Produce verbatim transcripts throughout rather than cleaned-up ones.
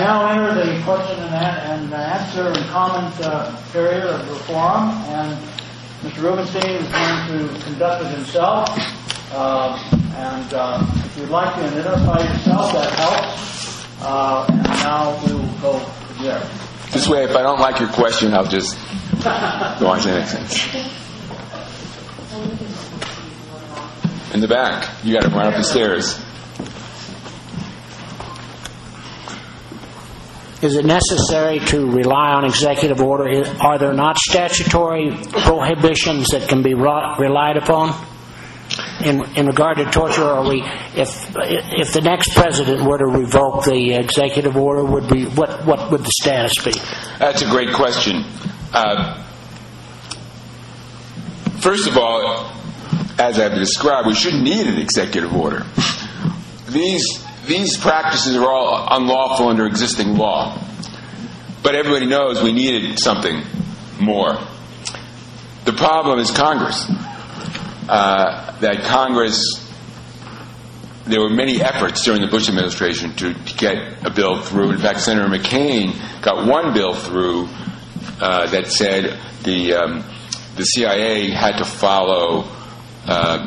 now enter the question and, and answer and comment uh, period of the forum, and Mister Rubenstein is going to conduct it himself. Uh, and uh, if you'd like to identify yourself, that helps. Uh, and now we will go to Jerry. This way, if I don't like your question, I'll just go on to the next one. In the back. You got to run up the stairs. Is it necessary to rely on executive order? Are there not statutory prohibitions that can be relied upon in in regard to torture? Are we, if if the next president were to revoke the executive order, would be what what would the status be? That's a great question. Uh, first of all, as I've described, we shouldn't need an executive order. These these practices are all unlawful under existing law. But everybody knows we needed something more. The problem is Congress. Uh, that Congress, there were many efforts during the Bush administration to, to get a bill through. In fact, Senator McCain got one bill through uh, that said the um, the C I A had to follow uh,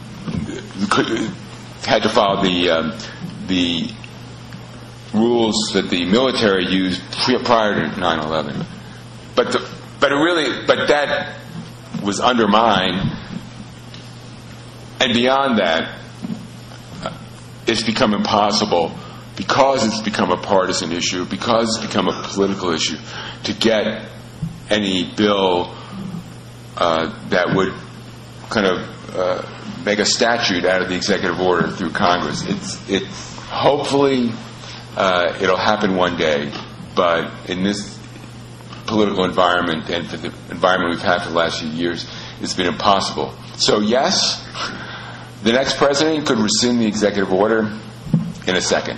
had to follow the um, the rules that the military used prior to nine eleven. But the, but it really but that was undermined, and beyond that, it's become impossible because it's become a partisan issue, because it's become a political issue, to get any bill uh, that would kind of uh, make a statute out of the executive order through Congress. It's it hopefully uh, it'll happen one day, but in this political environment and for the environment we've had for the last few years, it's been impossible. So yes, the next president could rescind the executive order in a second.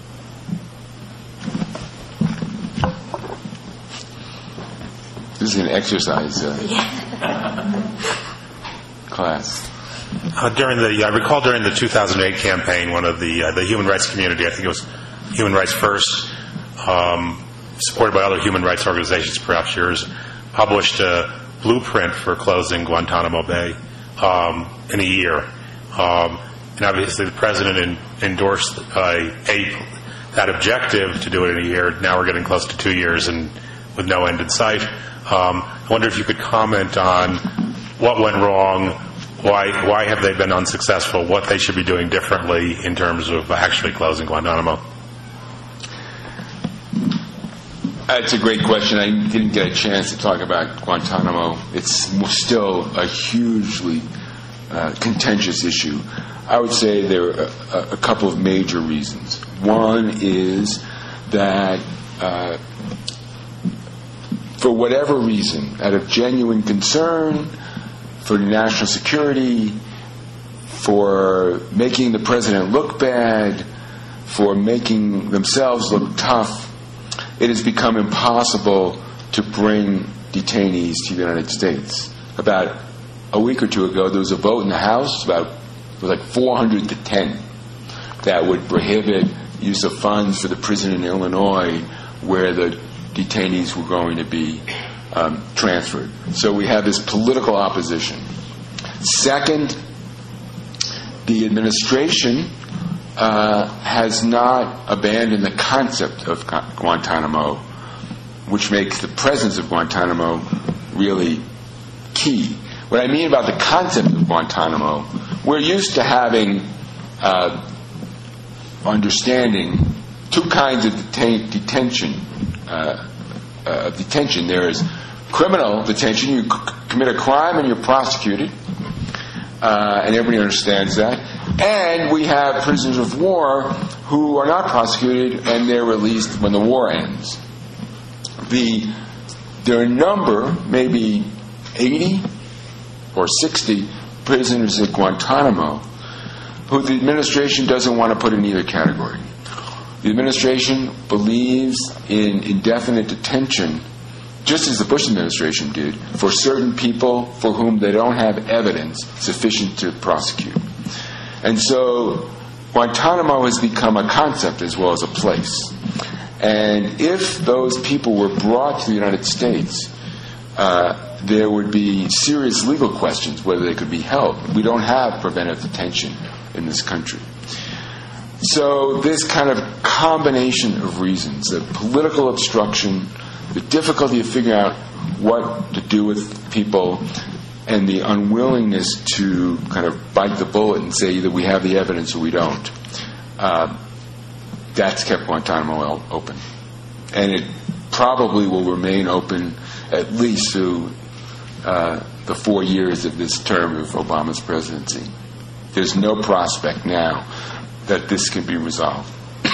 This is an exercise uh, class. Uh, during the, I recall during the two thousand eight campaign, one of the uh, the human rights community, I think it was Human Rights First, um, supported by other human rights organizations, perhaps yours, published a blueprint for closing Guantanamo Bay um, in a year. Um, and obviously the president in, endorsed uh, a, that objective to do it in a year. Now we're getting close to two years and with no end in sight. Um, I wonder if you could comment on what went wrong, why why have they been unsuccessful, what they should be doing differently in terms of actually closing Guantanamo. That's a great question. I didn't get a chance to talk about Guantanamo. It's still a hugely uh, contentious issue. I would say there are a, a couple of major reasons. One is that uh, for whatever reason, out of genuine concern for national security, for making the president look bad, for making themselves look tough, it has become impossible to bring detainees to the United States. About a week or two ago, there was a vote in the House, about it was like four hundred to ten, that would prohibit use of funds for the prison in Illinois where the detainees were going to be um, transferred. So we have this political opposition. Second, the administration Uh, has not abandoned the concept of Guantanamo, which makes the presence of Guantanamo really key. What I mean about the concept of Guantanamo, we're used to having uh, understanding two kinds of detain- detention. Uh, uh, detention. There is criminal detention. You c- commit a crime and you're prosecuted, uh, and everybody understands that. And we have prisoners of war who are not prosecuted and they're released when the war ends. The, there are a number, maybe eighty or sixty prisoners at Guantanamo who the administration doesn't want to put in either category. The administration believes in indefinite detention, just as the Bush administration did, for certain people for whom they don't have evidence sufficient to prosecute. And so Guantanamo has become a concept as well as a place. And if those people were brought to the United States, uh, there would be serious legal questions whether they could be held. We don't have preventive detention in this country. So this kind of combination of reasons, the political obstruction, the difficulty of figuring out what to do with people, and the unwillingness to kind of bite the bullet and say either we have the evidence or we don't, uh, that's kept Guantanamo open. And it probably will remain open at least through uh, the four years of this term of Obama's presidency. There's no prospect now that this can be resolved.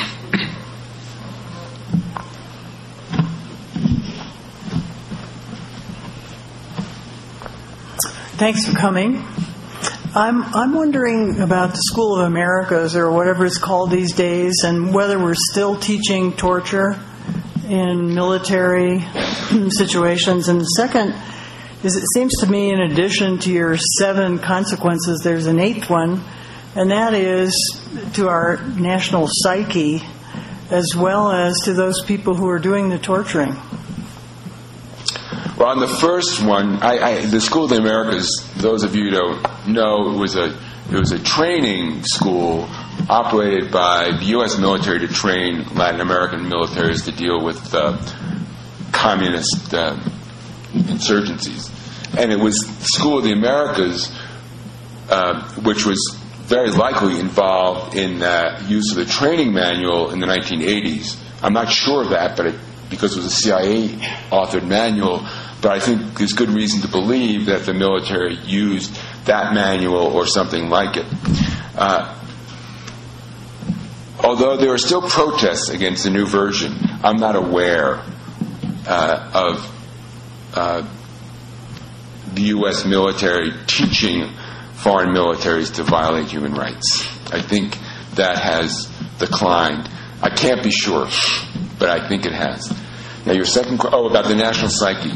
Thanks for coming. I'm I'm wondering about the School of Americas, or whatever it's called these days, and whether we're still teaching torture in military situations. And the second is, it seems to me, in addition to your seven consequences, there's an eighth one, and that is to our national psyche, as well as to those people who are doing the torturing. Well, on the first one, I, I, the School of the Americas, those of you who don't know, it was a it was a training school operated by the U S military to train Latin American militaries to deal with uh, communist uh, insurgencies. And it was the School of the Americas, uh, which was very likely involved in the use of the training manual in the nineteen eighties. I'm not sure of that, but it, because it was a C I A-authored manual, but I think there's good reason to believe that the military used that manual or something like it. Uh, although there are still protests against the new version, I'm not aware uh, of uh, the U S military teaching foreign militaries to violate human rights. I think that has declined. I can't be sure, but I think it has. Now, your second question, oh, about the national psyche.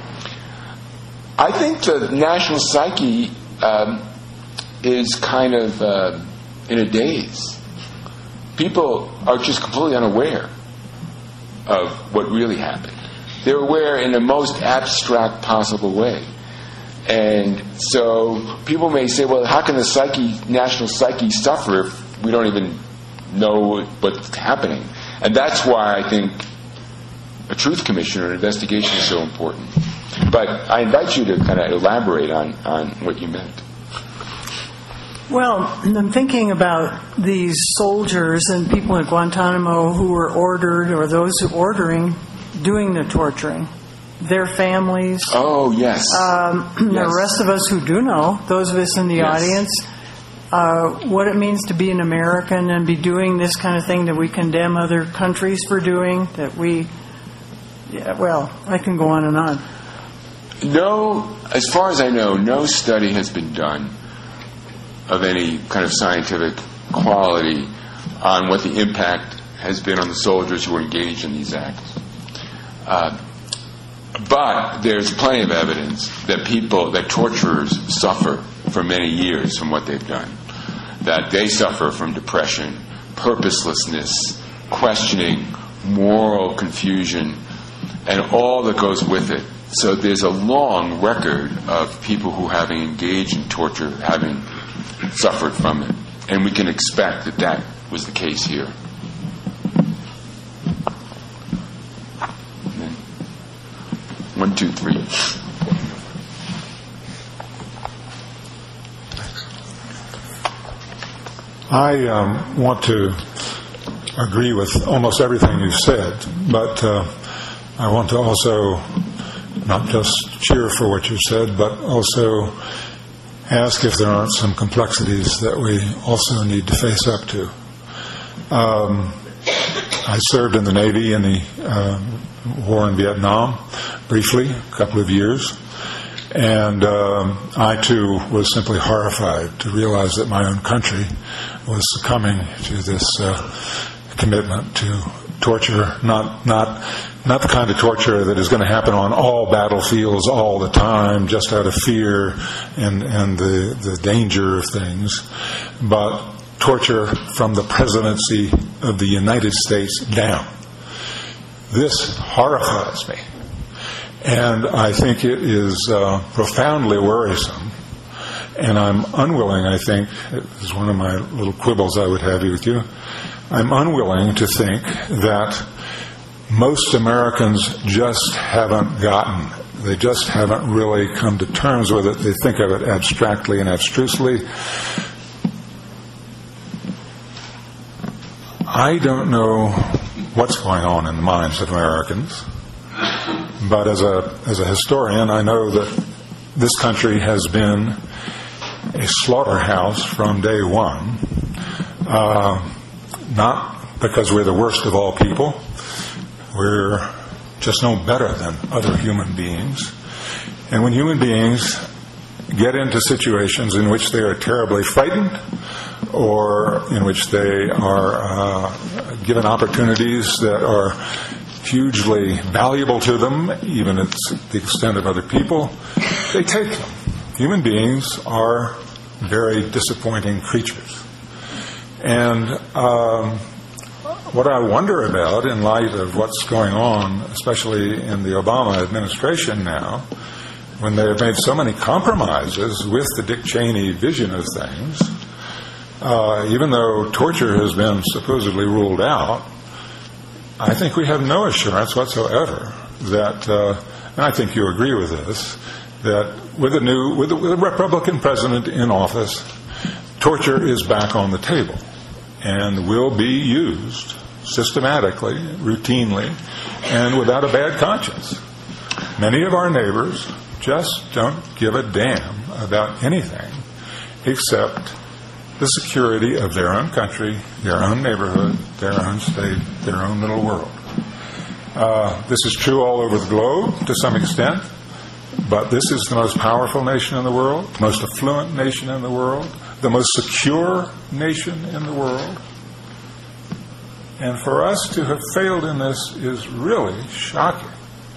I think the national psyche um, is kind of uh, in a daze. People are just completely unaware of what really happened. They're aware in the most abstract possible way. And so people may say, well, how can the psyche, national psyche suffer if we don't even know what's happening? And that's why I think a truth commission or an investigation is so important. But I invite you to kind of elaborate on, on what you meant. Well, I'm thinking about these soldiers and people at Guantanamo who were ordered, or those who ordering, doing the torturing. Their families. Oh, yes. Um, yes. The rest of us who do know, those of us in the yes. audience, uh, what it means to be an American and be doing this kind of thing that we condemn other countries for doing, that we, yeah, well, I can go on and on. No, as far as I know, no study has been done of any kind of scientific quality on what the impact has been on the soldiers who were engaged in these acts. Uh, But there's plenty of evidence that people, that torturers suffer for many years from what they've done. That they suffer from depression, purposelessness, questioning, moral confusion, and all that goes with it. So there's a long record of people who, having engaged in torture, having suffered from it. And we can expect that that was the case here. One, two, three. I um, want to agree with almost everything you've said, but uh, I want to also not just cheer for what you've said, but also ask if there aren't some complexities that we also need to face up to. Um, I served in the Navy in the uh, war in Vietnam, briefly, a couple of years, and um, I too was simply horrified to realize that my own country was succumbing to this uh, commitment to torture, not not not the kind of torture that is going to happen on all battlefields all the time, just out of fear and and the the danger of things, but torture from the presidency of the United States down. This horrifies me. And I think it is uh, profoundly worrisome. And I'm unwilling, I think, this is one of my little quibbles I would have with you, I'm unwilling to think that most Americans just haven't gotten, they just haven't really come to terms with it. They think of it abstractly and abstrusely. I don't know what's going on in the minds of Americans, but as a as a historian, I know that this country has been a slaughterhouse from day one, uh, not because we're the worst of all people. We're just no better than other human beings. And when human beings get into situations in which they are terribly frightened or in which they are uh, given opportunities that are hugely valuable to them, even at the extent of other people, they take them. Human beings are very disappointing creatures. And um, what I wonder about in light of what's going on, especially in the Obama administration now, when they have made so many compromises with the Dick Cheney vision of things, uh, even though torture has been supposedly ruled out, I think we have no assurance whatsoever that, uh, and I think you agree with this, that with a new, with a, with a Republican president in office, torture is back on the table and will be used systematically, routinely, and without a bad conscience. Many of our neighbors just don't give a damn about anything except the security of their own country, their own neighborhood, their own state, their own little world. Uh, this is true all over the globe to some extent, but this is the most powerful nation in the world, the most affluent nation in the world, the most secure nation in the world. And for us to have failed in this is really shocking.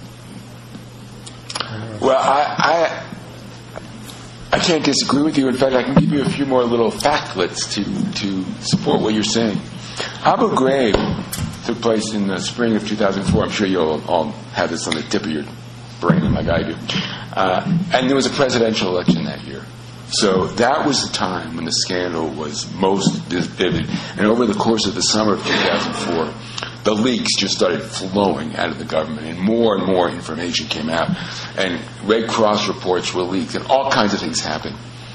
Well, I, I I can't disagree with you. In fact, I can give you a few more little factlets to to support what you're saying. Abu Ghraib took place in the spring of two thousand four. I'm sure you'll all have this on the tip of your brain, like I do. Uh, and there was a presidential election that year. So that was the time when the scandal was most vivid. And over the course of the summer of two thousand four, the leaks just started flowing out of the government, and more and more information came out. And Red Cross reports were leaked, and all kinds of things happened.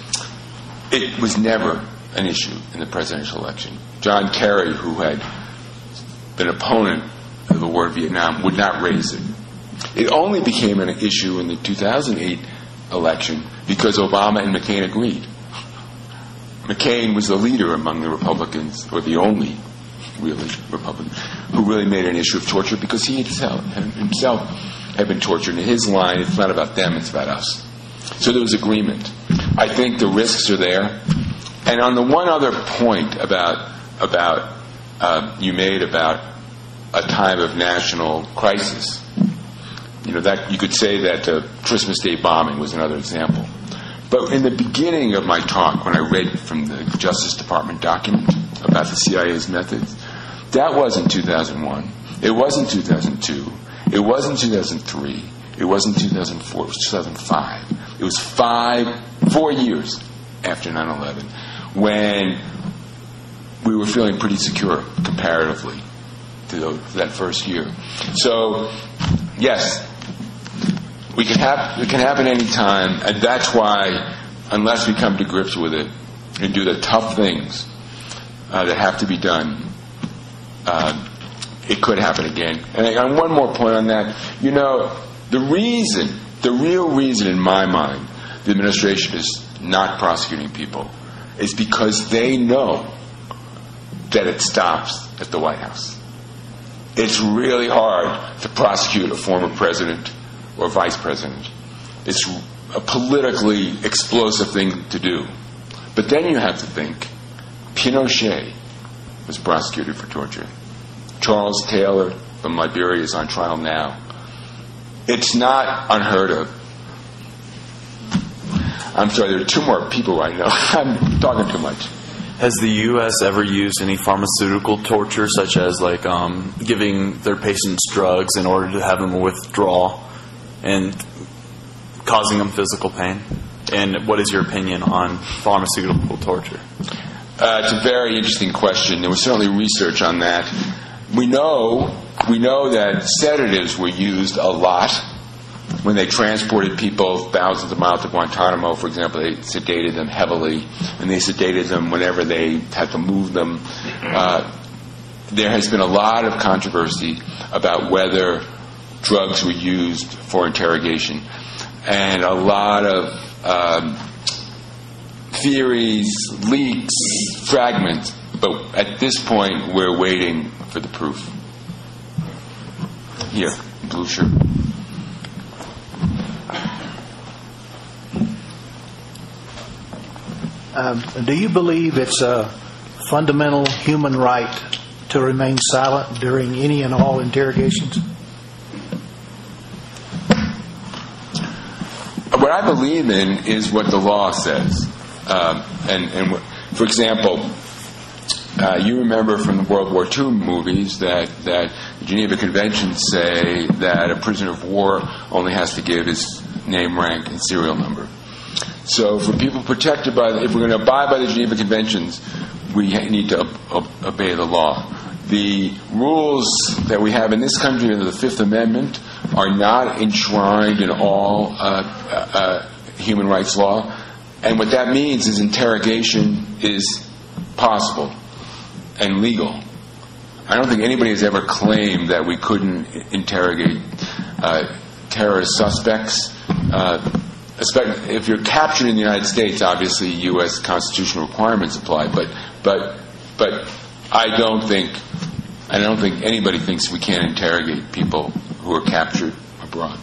It was never an issue in the presidential election. John Kerry, who had been an opponent of the war in Vietnam, would not raise it. It only became an issue in the two thousand eight election because Obama and McCain agreed. McCain was the leader among the Republicans, or the only really Republican, who really made an issue of torture because he himself, himself had been tortured. In his line, it's not about them, it's about us. So there was agreement. I think the risks are there. And on the one other point about about uh, you made about a time of national crisis, you know, that you could say that the Christmas Day bombing was another example. But in the beginning of my talk, when I read from the Justice Department document about the C I A's methods, that wasn't two thousand one. It wasn't two thousand two. It wasn't two thousand three. It wasn't two thousand four. It was two thousand five. It was five, four years after nine eleven when we were feeling pretty secure comparatively to, the, to that first year. So, yes, we can have it can happen any time, and that's why, unless we come to grips with it and do the tough things uh, that have to be done, uh, it could happen again. And on one more point on that, you know, the reason, the real reason in my mind, the administration is not prosecuting people is because they know that it stops at the White House. It's really hard to prosecute a former president or vice president. It's a politically explosive thing to do. But then you have to think, Pinochet was prosecuted for torture. Charles Taylor from Liberia is on trial now. It's not unheard of. I'm sorry, there are two more people right now. I'm talking too much. Has the U S ever used any pharmaceutical torture, such as like um, giving their patients drugs in order to have them withdraw and causing them physical pain? And what is your opinion on pharmaceutical torture? Uh, it's a very interesting question. There was certainly research on that. We know we know that sedatives were used a lot when they transported people thousands of miles to Guantanamo. For example, they sedated them heavily, and they sedated them whenever they had to move them. Uh, there has been a lot of controversy about whether drugs were used for interrogation, and a lot of um, theories, leaks, fragments, but at this point we're waiting for the proof. Here, blue shirt. Um, do you believe it's a fundamental human right to remain silent during any and all interrogations? What I believe in is what the law says. Um, and, and for example, uh, you remember from the World War Two movies that, that the Geneva Conventions say that a prisoner of war only has to give his name, rank, and serial number. So for people protected by, the, if we're going to abide by the Geneva Conventions, we need to ob- ob- obey the law. The rules that we have in this country under the Fifth Amendment are not enshrined in all uh, uh, human rights law. And what that means is interrogation is possible and legal. I don't think anybody has ever claimed that we couldn't interrogate uh, terrorist suspects. Uh, if you're captured in the United States, obviously U S constitutional requirements apply. But but but I don't think I don't think anybody thinks we can't interrogate people who are captured abroad.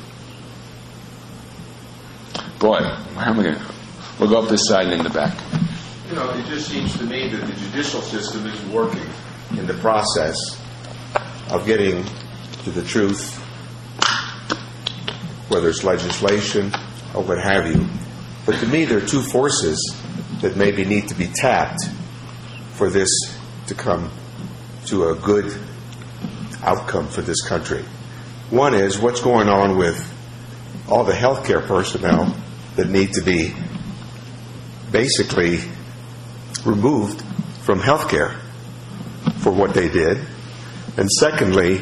Boy, how am I going to? We'll go up this side and in the back. You know, it just seems to me that the judicial system is working in the process of getting to the truth, whether it's legislation or what have you. But to me, there are two forces that maybe need to be tapped for this to come to a good outcome for this country. One is what's going on with all the healthcare personnel that need to be basically removed from healthcare for what they did. And secondly,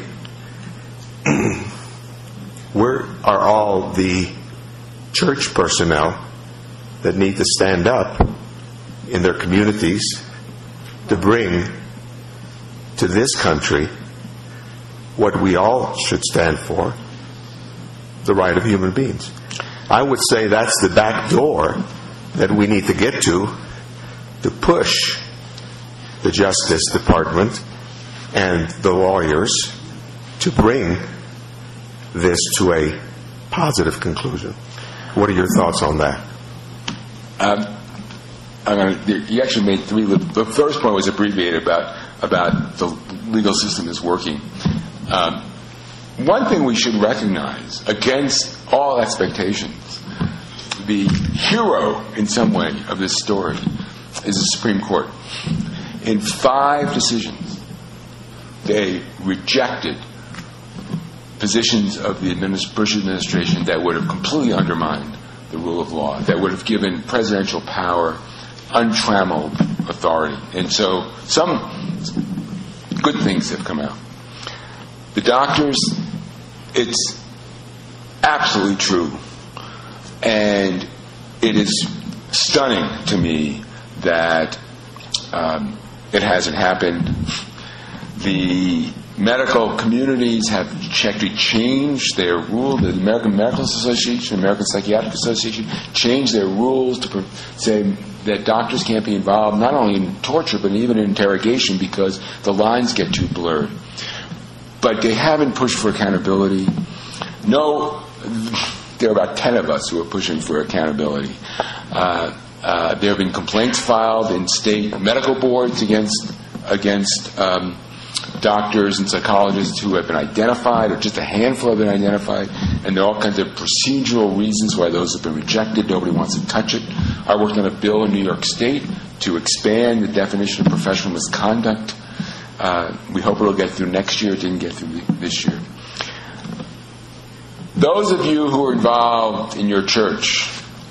where are all the church personnel that need to stand up in their communities to bring to this country what we all should stand for, the right of human beings? I would say that's the back door that we need to get to to push the Justice Department and the lawyers to bring this to a positive conclusion. What are your thoughts on that? Um, I'm gonna, you actually made three. The first point was abbreviated about about the legal system is working. Um, one thing we should recognize, against all expectations, the hero in some way of this story is the Supreme Court. In five decisions, they rejected positions of the administ- Bush administration that would have completely undermined the rule of law, that would have given presidential power untrammeled authority. And so some good things have come out. The doctors, it's absolutely true. And it is stunning to me that um, it hasn't happened. The medical communities have actually changed their rule. The American Medical Association, the American Psychiatric Association, changed their rules to say that doctors can't be involved not only in torture but even in interrogation because the lines get too blurred. But they haven't pushed for accountability. No, there are about ten of us who are pushing for accountability. Uh, uh, there have been complaints filed in state medical boards against against um, doctors and psychologists who have been identified, or just a handful have been identified, and there are all kinds of procedural reasons why those have been rejected. Nobody wants to touch it. I worked on a bill in New York State to expand the definition of professional misconduct. Uh, we hope it'll get through next year. It didn't get through this year. Those of you who are involved in your church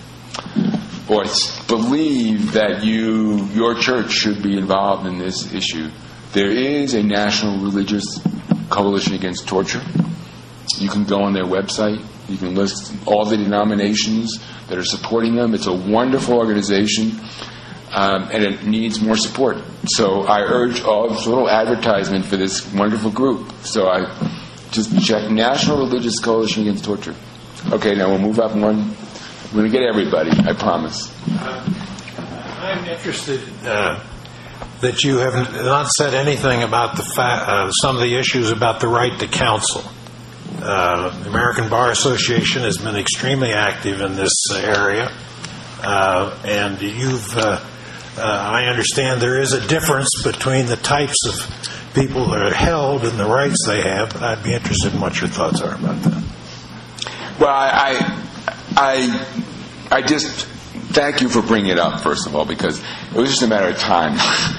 or believe that you, your church should be involved in this issue, there is a National Religious Coalition Against Torture. You can go on their website. You can list all the denominations that are supporting them. It's a wonderful organization, um, and it needs more support. So I urge all, it's a little advertisement for this wonderful group. So I just check National Religious Coalition Against Torture. Okay, now we'll move up one. We're going to get everybody, I promise. Uh, I'm interested uh, that you have not said anything about the fa- uh, some of the issues about the right to counsel. Uh, the American Bar Association has been extremely active in this area, uh, and you've, uh, uh, I understand there is a difference between the types of people that are held and the rights they have, but I'd be interested in what your thoughts are about that. Well, I, I, I just thank you for bringing it up, first of all, because it was just a matter of time.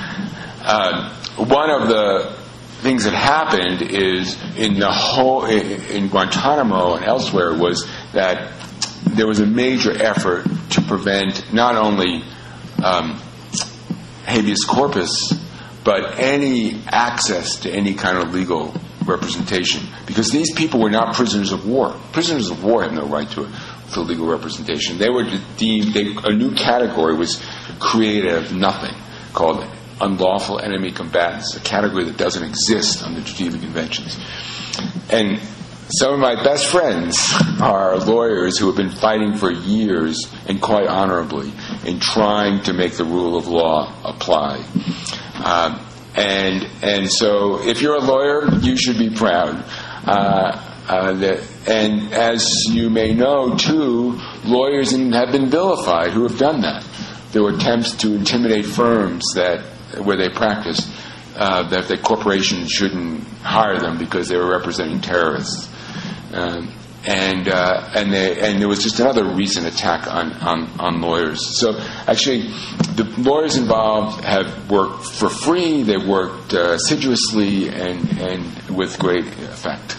uh, one of the things that happened is in the whole in Guantanamo and elsewhere was that there was a major effort to prevent not only um, habeas corpus but any access to any kind of legal representation, because these people were not prisoners of war. Prisoners of war have no right to, to legal representation. They were deemed they, a new category was created out of nothing called unlawful enemy combatants, a category that doesn't exist under Geneva Conventions. And some of my best friends are lawyers who have been fighting for years, and quite honorably, in trying to make the rule of law apply. Um, and and so if you're a lawyer, you should be proud. Uh, uh, that, and as you may know, too, lawyers have been vilified who have done that. There were attempts to intimidate firms that where they practiced, uh, that the corporation shouldn't hire them because they were representing terrorists, um, and uh, and they, and there was just another recent attack on, on, on lawyers. So actually, the lawyers involved have worked for free. They've worked uh, assiduously and and with great effect.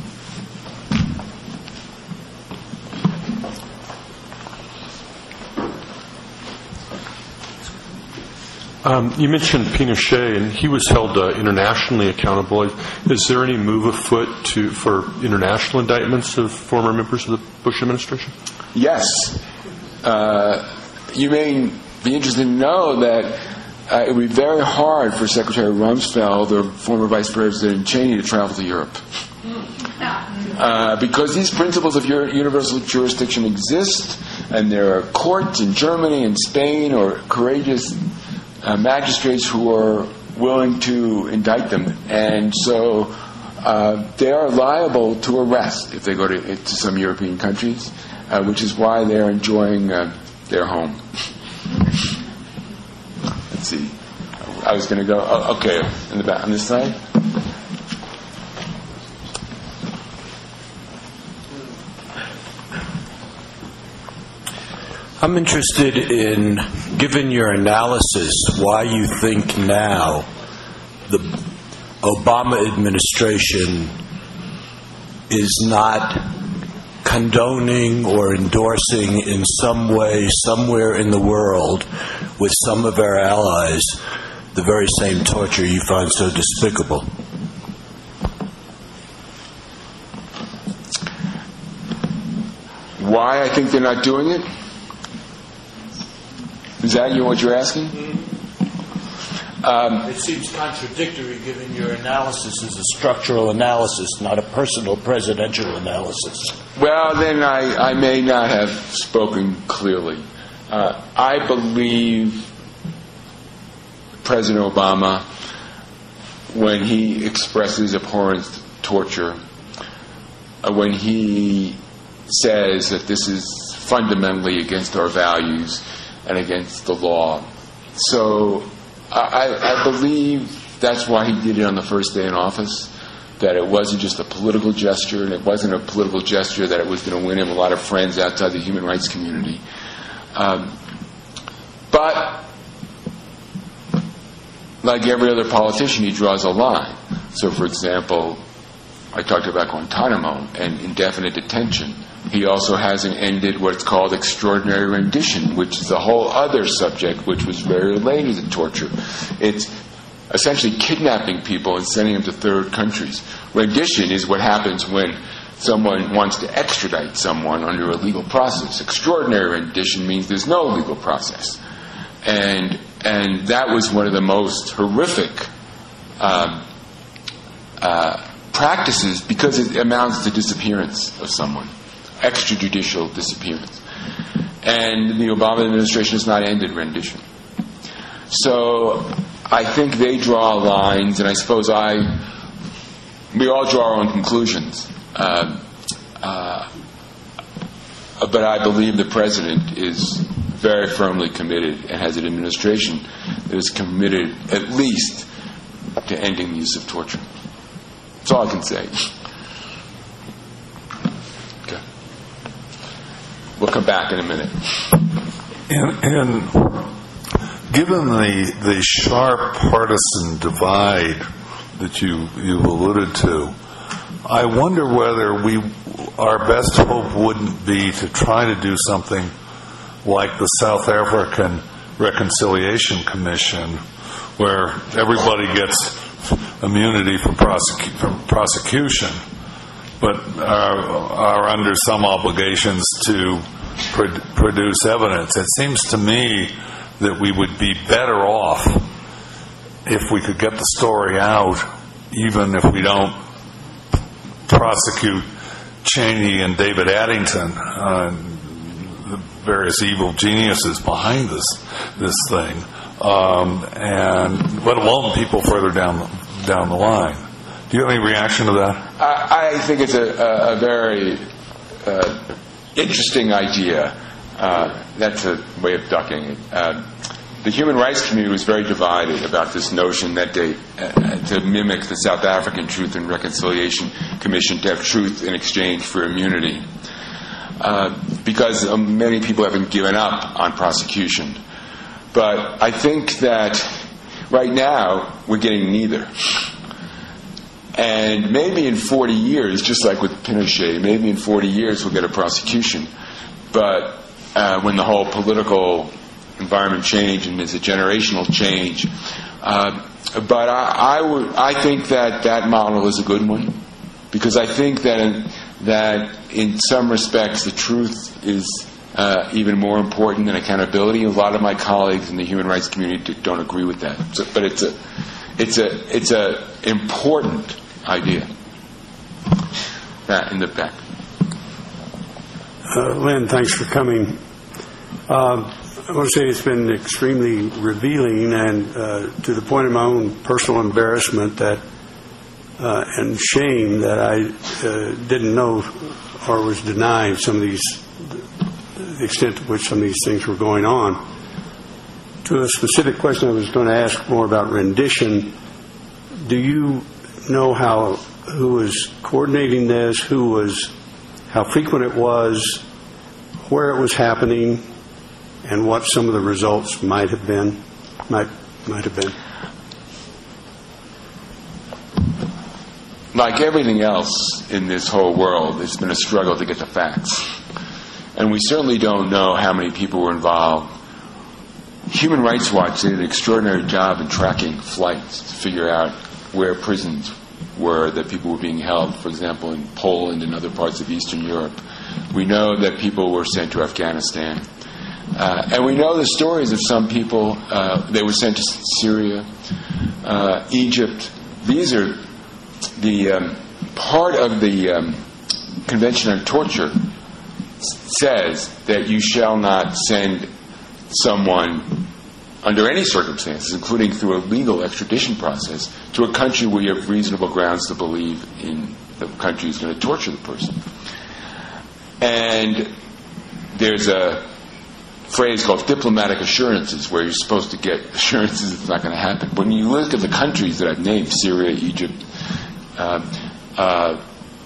Um, you mentioned Pinochet, and he was held uh, internationally accountable. Is there any move afoot to for international indictments of former members of the Bush administration? Yes. Uh, you may be interested to know that uh, it would be very hard for Secretary Rumsfeld or former Vice President Cheney to travel to Europe. Uh, because these principles of universal jurisdiction exist, and there are courts in Germany and Spain or courageous Uh, magistrates who are willing to indict them, and so uh, they are liable to arrest if they go to, to some European countries, uh, which is why they're enjoying uh, their home. Let's see. I was going to go. Oh, okay, in the back on this side. I'm interested in, given your analysis, why you think now the Obama administration is not condoning or endorsing in some way, somewhere in the world, with some of our allies, the very same torture you find so despicable. Why I think they're not doing it? Is that you what you're asking? Um, it seems contradictory given your analysis is a structural analysis, not a personal presidential analysis. Well, then I, I may not have spoken clearly. Uh, I believe President Obama, when he expresses abhorrence to torture, uh, when he says that this is fundamentally against our values and against the law. So I, I believe that's why he did it on the first day in office, that it wasn't just a political gesture, and it wasn't a political gesture that it was going to win him a lot of friends outside the human rights community. Um, but like every other politician, he draws a line. So, for example, I talked about Guantanamo and indefinite detention. He also hasn't ended what's called extraordinary rendition, which is a whole other subject which was very related to torture. It's essentially kidnapping people and sending them to third countries. Rendition is what happens when someone wants to extradite someone under a legal process. Extraordinary rendition means there's no legal process. And and that was one of the most horrific um, uh, practices because it amounts to disappearance of someone, extrajudicial disappearance. And the Obama administration has not ended rendition. So I think they draw lines, and I suppose I, we all draw our own conclusions. Uh, uh, but I believe the president is very firmly committed and has an administration that is committed at least to ending the use of torture. That's all I can say. Okay. We'll come back in a minute. And, and given the the sharp partisan divide that you you've alluded to, I wonder whether we our best hope wouldn't be to try to do something like the South African Reconciliation Commission, where everybody gets immunity from, prosecu- from prosecution, but are, are under some obligations to pr- produce evidence. It seems to me that we would be better off if we could get the story out, even if we don't prosecute Cheney and David Addington, uh, the various evil geniuses behind this this thing, um, and let alone people further down down the line. Do you have any reaction to that? I, I think it's a, a, a very uh, interesting idea. Uh, that's a way of ducking it. Uh, the human rights community was very divided about this notion that they, uh, to mimic the South African Truth and Reconciliation Commission, to have truth in exchange for immunity. Uh, because um, many people haven't given up on prosecution. But I think that right now we're getting neither. And maybe in forty years, just like with Pinochet, maybe in forty years we'll get a prosecution. But uh, when the whole political environment change and there's a generational change, uh, but I, I would, I think that that model is a good one, because I think that in, that in some respects the truth is uh, even more important than accountability. A lot of my colleagues in the human rights community don't agree with that, so, but it's a it's a it's a important idea. That in the back. Uh, Lynn, thanks for coming. Uh, I want to say it's been extremely revealing, and uh, to the point of my own personal embarrassment that uh, and shame that I uh, didn't know or was denied some of these, the extent to which some of these things were going on. To a specific question I was going to ask more about rendition, do you know how who was coordinating this, who was, how frequent it was, where it was happening, and what some of the results might have been? Might might have been. Like everything else in this whole world, it's been a struggle to get the facts. And we certainly don't know how many people were involved. Human Rights Watch did an extraordinary job in tracking flights to figure out where prisons were that people were being held, for example, in Poland and other parts of Eastern Europe. We know that people were sent to Afghanistan. Uh, and we know the stories of some people. Uh, they were sent to Syria, uh, Egypt. These are the um, part of the um, Convention on Torture says that you shall not send someone under any circumstances, including through a legal extradition process, to a country where you have reasonable grounds to believe in the country is going to torture the person. And there's a phrase called diplomatic assurances, where you're supposed to get assurances it's not going to happen. When you look at the countries that I've named, Syria, Egypt, uh, uh,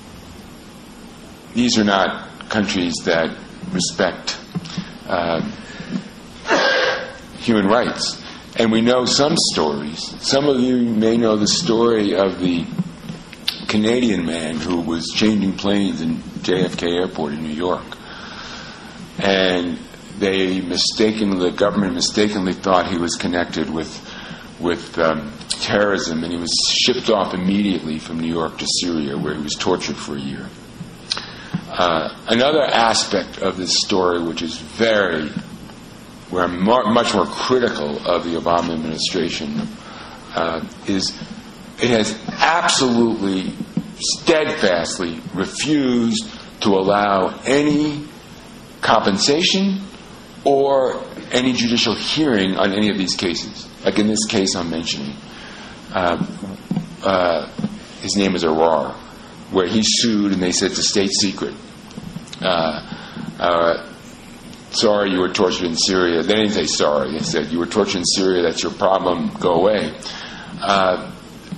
these are not countries that respect uh, human rights. And we know some stories. Some of you may know the story of the Canadian man who was changing planes in J F K Airport in New York. And they mistakenly, the government mistakenly thought he was connected with with um, terrorism, and he was shipped off immediately from New York to Syria, where he was tortured for a year. Uh, another aspect of this story, which is very, we're more, much more critical of the Obama administration, uh, is it has absolutely, steadfastly refused to allow any compensation or any judicial hearing on any of these cases. Like in this case I'm mentioning, uh, uh, his name is Arar, where he sued and they said it's a state secret. Uh, uh, sorry, you were tortured in Syria. They didn't say sorry. They said you were tortured in Syria. That's your problem. Go away. Uh,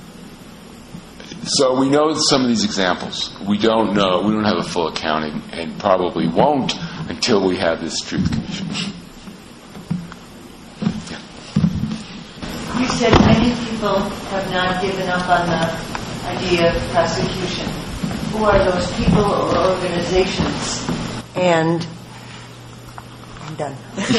so we know some of these examples. We don't know. We don't have a full accounting, and probably won't until we have this Truth Commission. You said many people have not given up on the idea of prosecution. Who are those people or organizations? And I'm done.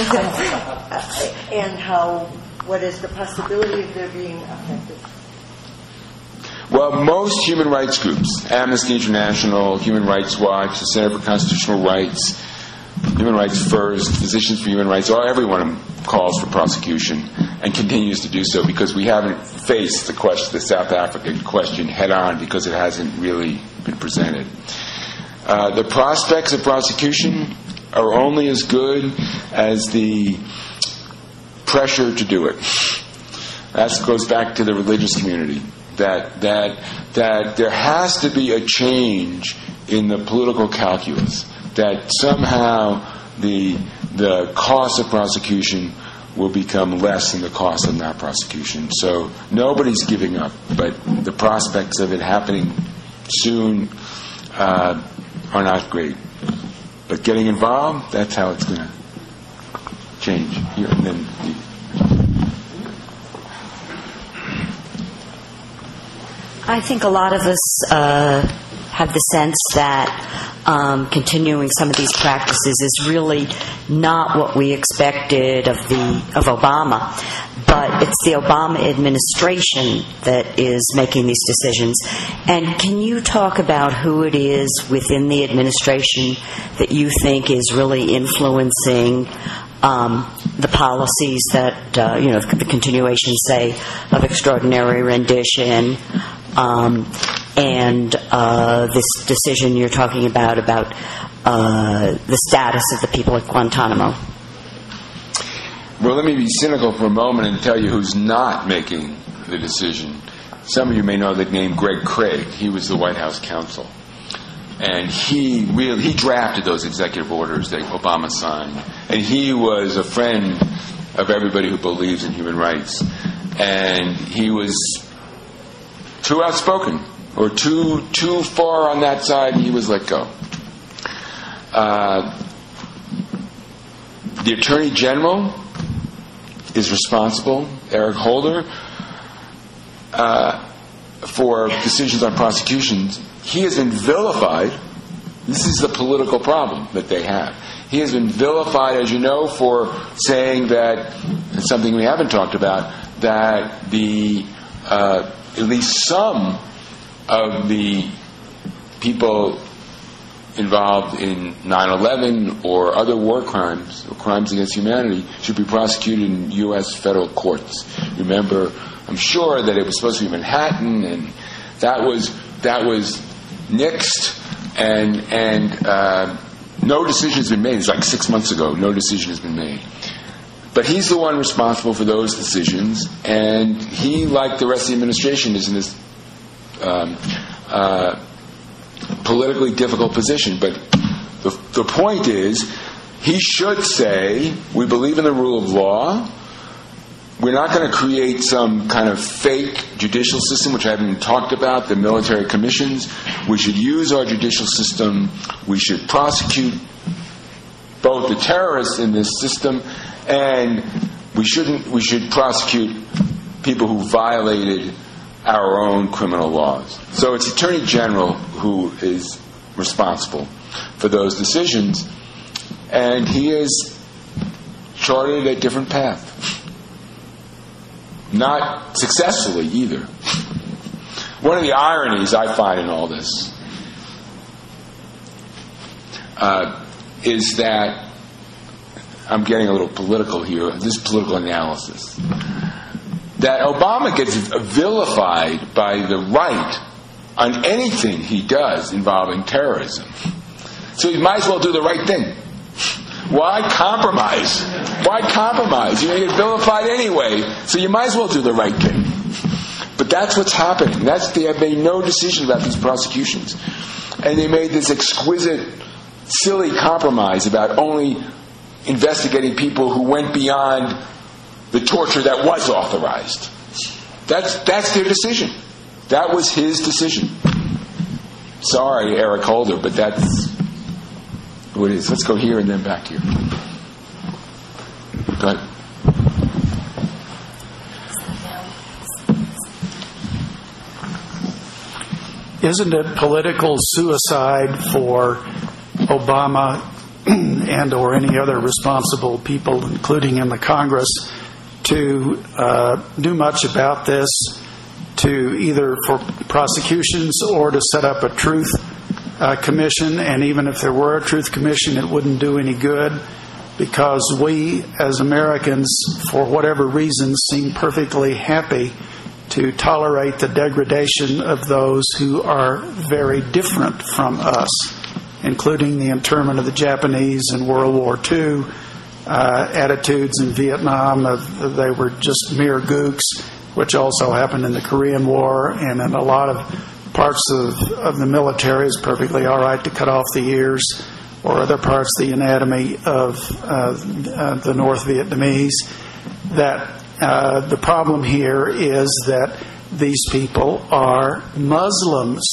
And how? What is the possibility of their being effective? Well, most human rights groups, Amnesty International, Human Rights Watch, the Center for Constitutional Rights, Human Rights First, Physicians for Human Rights, all everyone calls for prosecution and continues to do so because we haven't faced the question, the South African question head on, because it hasn't really been presented. Uh, the prospects of prosecution are only as good as the pressure to do it. That goes back to the religious community. That that that there has to be a change in the political calculus. That somehow the the cost of prosecution will become less than the cost of not prosecution. So nobody's giving up, but the prospects of it happening soon uh, are not great. But getting involved, that's how it's going to change. Here, and then the, I think a lot of us uh, have the sense that um, continuing some of these practices is really not what we expected of the of Obama, but it's the Obama administration that is making these decisions. And can you talk about who it is within the administration that you think is really influencing Um, the policies that, uh, you know, the continuation, say, of extraordinary rendition, um, and uh, this decision you're talking about, about uh, the status of the people at Guantanamo? Well, let me be cynical for a moment and tell you who's not making the decision. Some of you may know the name Greg Craig. He was the White House counsel. And he really, he drafted those executive orders that Obama signed. And he was a friend of everybody who believes in human rights. And he was too outspoken, or too too far on that side, and he was let go. Uh, the Attorney General is responsible, Eric Holder, uh, for decisions on prosecutions. He has been vilified. This is the political problem that they have. He has been vilified, as you know, for saying that, it's something we haven't talked about, that the uh, at least some of the people involved in nine eleven or other war crimes or crimes against humanity should be prosecuted in U S federal courts. Remember, I'm sure that it was supposed to be Manhattan, and that was that was nixed, and and uh, no decision has been made. It's like six months ago. No decision has been made. But he's the one responsible for those decisions, and he, like the rest of the administration, is in this um, uh, politically difficult position. But the, the point is, he should say, we believe in the rule of law. We're not going to create some kind of fake judicial system, which I haven't even talked about, the military commissions. We should use our judicial system. We should prosecute both the terrorists in this system and We shouldn't. We should prosecute people who violated our own criminal laws. So it's Attorney General who is responsible for those decisions, and he has charted a different path. Not successfully either. One of the ironies I find in all this uh, is that I'm getting a little political here, this political analysis, that Obama gets vilified by the right on anything he does involving terrorism. So he might as well do the right thing. Why compromise? Why compromise? You're going to get vilified anyway, so you might as well do the right thing. But that's what's happening. That's, they have made no decision about these prosecutions. And they made this exquisite, silly compromise about only investigating people who went beyond the torture that was authorized. That's, that's their decision. That was his decision. Sorry, Eric Holder, but that's what it is. Let's go here and then back here. Go ahead. Isn't it political suicide for Obama and or any other responsible people, including in the Congress, to uh, do much about this, to either for prosecutions or to set up a truth uh, commission? And even if there were a truth commission, it wouldn't do any good, because we as Americans, for whatever reason, seem perfectly happy to tolerate the degradation of those who are very different from us, including the internment of the Japanese in World War Two, uh, attitudes in Vietnam of they were just mere gooks, which also happened in the Korean War, and in a lot of parts of, of the military it's perfectly all right to cut off the ears, or other parts of the anatomy of uh, uh, the North Vietnamese. That uh, the problem here is that these people are Muslims,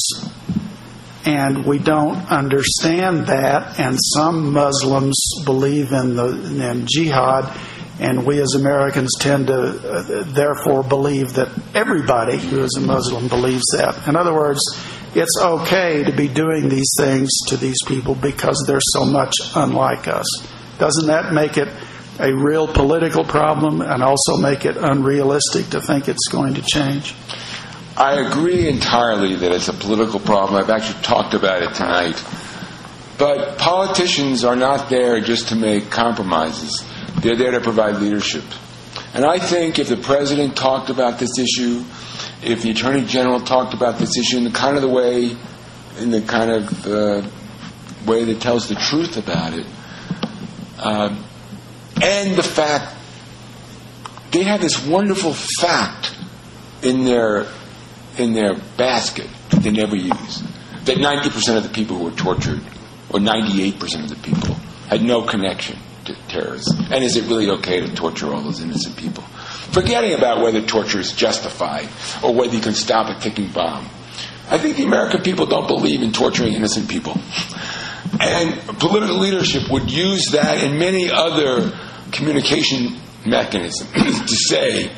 and we don't understand that, and some Muslims believe in the in jihad, and we as Americans tend to uh, therefore believe that everybody who is a Muslim believes that. In other words, it's okay to be doing these things to these people because they're so much unlike us. Doesn't that make it a real political problem, and also make it unrealistic to think it's going to change? I agree entirely that it's a political problem. I've actually talked about it tonight. But politicians are not there just to make compromises. They're there to provide leadership. And I think if the president talked about this issue, if the attorney general talked about this issue in the kind of the way, in the kind of uh, way that tells the truth about it, uh, and the fact, they have this wonderful fact in their in their basket that they never use, that ninety percent of the people who were tortured, or ninety-eight percent of the people, had no connection to terrorism. And is it really okay to torture all those innocent people? Forgetting about whether torture is justified or whether you can stop a ticking bomb. I think the American people don't believe in torturing innocent people. And political leadership would use that and many other communication mechanisms to say,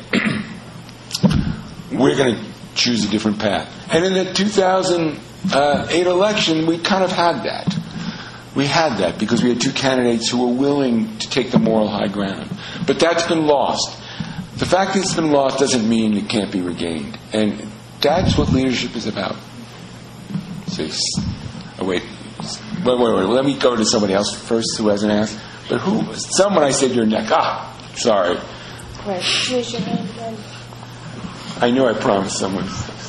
we're going to choose a different path. And in the two thousand eight election, we kind of had that. We had that because we had two candidates who were willing to take the moral high ground. But that's been lost. The fact that it's been lost doesn't mean it can't be regained. And that's what leadership is about. So, oh, wait. Wait, wait, wait. Let me go to somebody else first who hasn't asked. But who? Someone, I said your neck. Ah, sorry. Right. Here's your name again. I know I promised someone.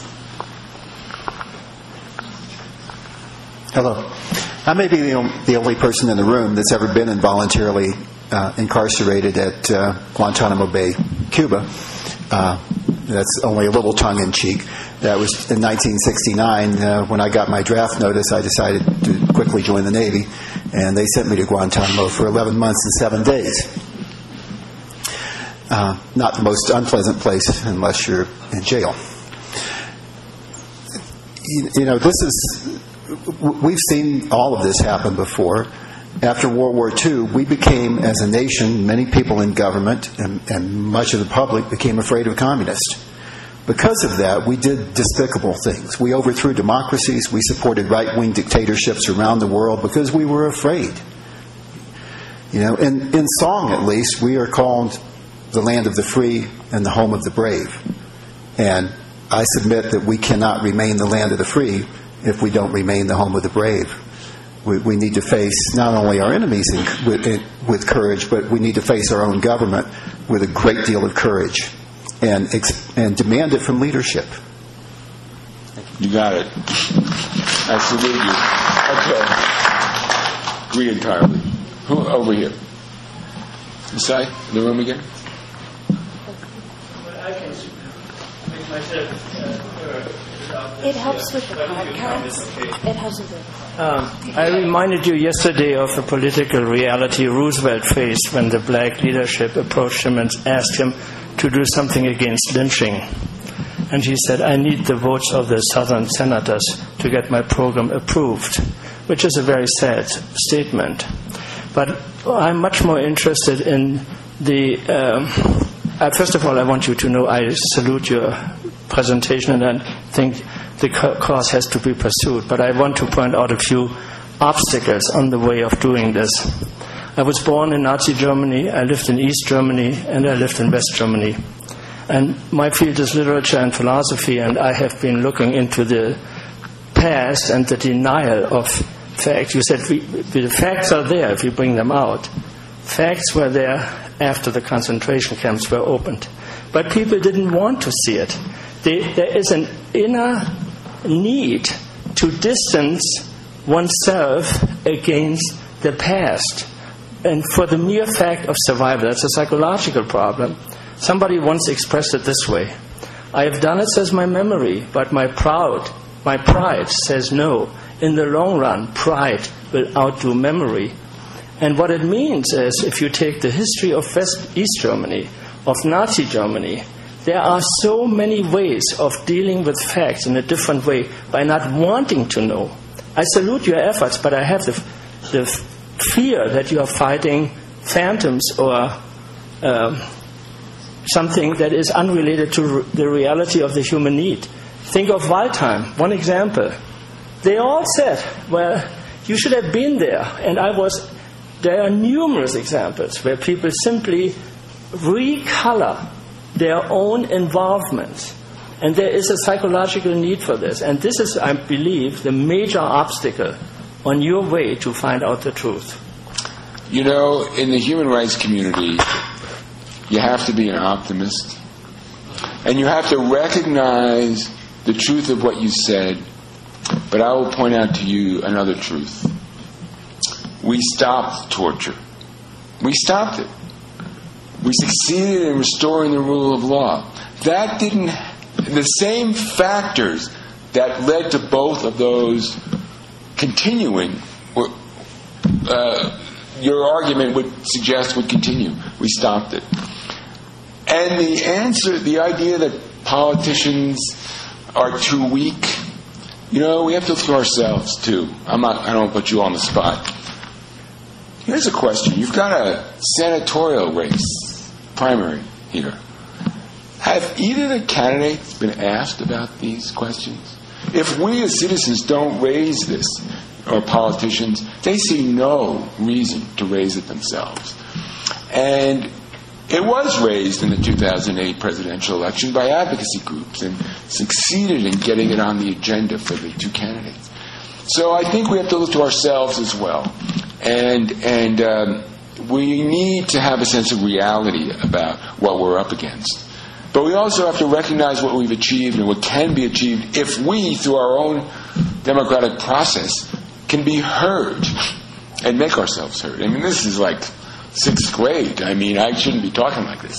Hello. I may be the, on- the only person in the room that's ever been involuntarily uh, incarcerated at uh, Guantanamo Bay, Cuba. Uh, that's only a little tongue-in-cheek. That was in nineteen sixty-nine. Uh, when I got my draft notice, I decided to quickly join the Navy, and they sent me to Guantanamo for eleven months and seven days. Uh, not the most unpleasant place unless you're in jail. You, you know, this is... We've seen all of this happen before. after World War Two, we became, as a nation, many people in government and, and much of the public became afraid of communists. Because of that, we did despicable things. We overthrew democracies. We supported right-wing dictatorships around the world because we were afraid. You know, in, in song at least, we are called the land of the free and the home of the brave. And I submit that we cannot remain the land of the free if we don't remain the home of the brave. We, we need to face not only our enemies in, with, in, with courage, but we need to face our own government with a great deal of courage and, and demand it from leadership. You got it. I salute you. Okay. Agree entirely. Who over here? This side? The room again? It helps with the podcast. It helps with the... Um, I reminded you yesterday of the political reality Roosevelt faced when the black leadership approached him and asked him to do something against lynching. And he said, I need the votes of the Southern senators to get my program approved, which is a very sad statement. But I'm much more interested in the... Um, uh, first of all, I want you to know I salute your presentation, and I think the cause has to be pursued. But I want to point out a few obstacles on the way of doing this. I was born in Nazi Germany, I lived in East Germany, and I lived in West Germany. And my field is literature and philosophy, and I have been looking into the past and the denial of facts. You said we, the facts are there if you bring them out. Facts were there after the concentration camps were opened. But people didn't want to see it. They, there is an inner need to distance oneself against the past. And for the mere fact of survival, that's a psychological problem. Somebody once expressed it this way: I have done it, says my memory, but my proud, my pride says no. In the long run, pride will outdo memory. And what it means is, if you take the history of West East Germany, of Nazi Germany, there are so many ways of dealing with facts in a different way by not wanting to know. I salute your efforts, but I have the, the fear that you are fighting phantoms or um, something that is unrelated to the reality of the human need. Think of Waldheim, one example. They all said, well, you should have been there. And I was, there are numerous examples where people simply recolor their own involvement. And there is a psychological need for this. And this is, I believe, the major obstacle on your way to find out the truth. You know, in the human rights community, you have to be an optimist. And you have to recognize the truth of what you said. But I will point out to you another truth. We stopped torture. We stopped it. We succeeded in restoring the rule of law. That didn't... The same factors that led to both of those continuing, uh, your argument would suggest would continue. We stopped it. And the answer, the idea that politicians are too weak, you know, we have to look to ourselves too. I'm not, I don't put you on the spot. Here's a question. You've got a senatorial race, primary here. Have either of the candidates been asked about these questions? If we as citizens don't raise this, or politicians, they see no reason to raise it themselves. And it was raised in the two thousand eight presidential election by advocacy groups and succeeded in getting it on the agenda for the two candidates. So I think we have to look to ourselves as well. And, and um, we need to have a sense of reality about what we're up against. But we also have to recognize what we've achieved and what can be achieved if we, through our own democratic process, can be heard and make ourselves heard. I mean, this is like sixth grade. I mean, I shouldn't be talking like this.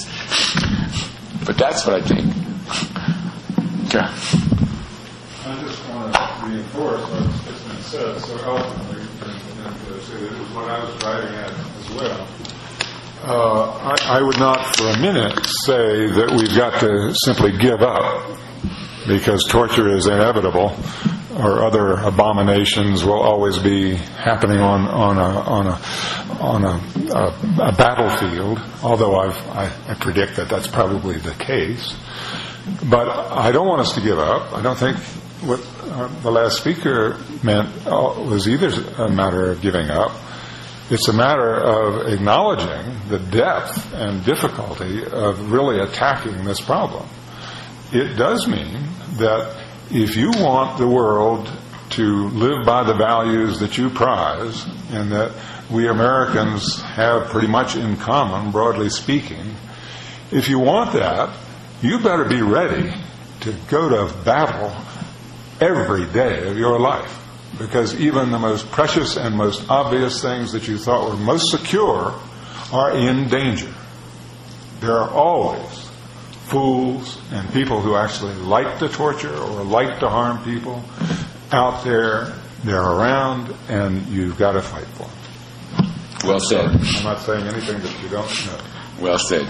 But that's what I think. Okay. I just want to reinforce what's just been said so eloquently, and, and uh, say that it was what I was driving at as well. Uh, I, I would not for a minute say that we've got to simply give up because torture is inevitable. or other abominations will always be happening on on a on a on a, a, a battlefield. Although I've, I, I predict that that's probably the case, but I don't want us to give up. I don't think what uh, the last speaker meant uh, was either a matter of giving up. It's a matter of acknowledging the depth and difficulty of really attacking this problem. It does mean that if you want the world to live by the values that you prize and that we Americans have pretty much in common, broadly speaking, if you want that, you better be ready to go to battle every day of your life. Because even the most precious and most obvious things that you thought were most secure are in danger. There are always fools and people who actually like to torture or like to harm people out there. They're around, and you've got to fight for them. Well said. I'm not saying anything that you don't know. Well said.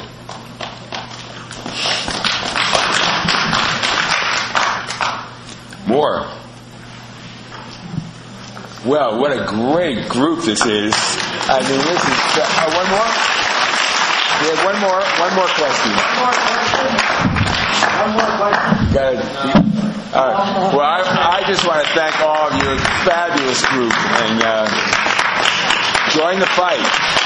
More. Well, what a great group this is. I mean, this is... Uh, one more? We have one more, one more question. One more question. Got it. All right. Well, I, I just want to thank all of you. Fabulous group. And uh, join the fight.